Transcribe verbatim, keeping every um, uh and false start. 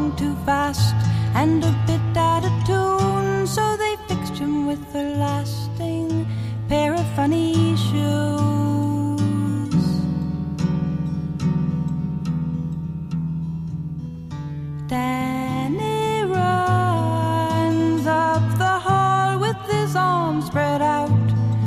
walking too fast and a bit out of tune, so they fixed him with a lasting pair of funny shoes. Dad